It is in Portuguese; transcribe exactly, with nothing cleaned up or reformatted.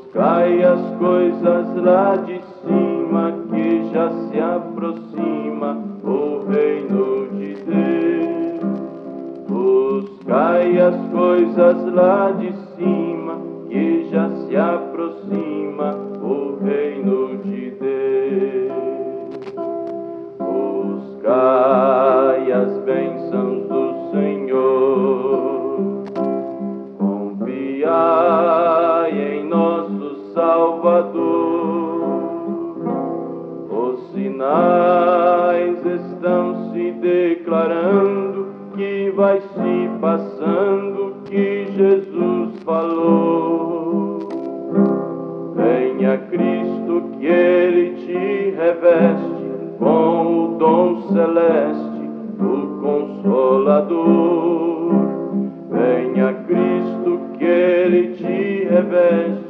Buscai as coisas lá de cima, que já se aproxima o reino de Deus. Buscai as coisas lá de cima, que já se aproxima o reino de Deus. Buscai as bênçãos do Senhor, confiai em nosso Salvador. Os sinais estão se declarando, que vai se passando, que Jesus falou. Venha Cristo, que Ele te reveste com o dom celeste do Consolador. Venha Cristo, que Ele te reveste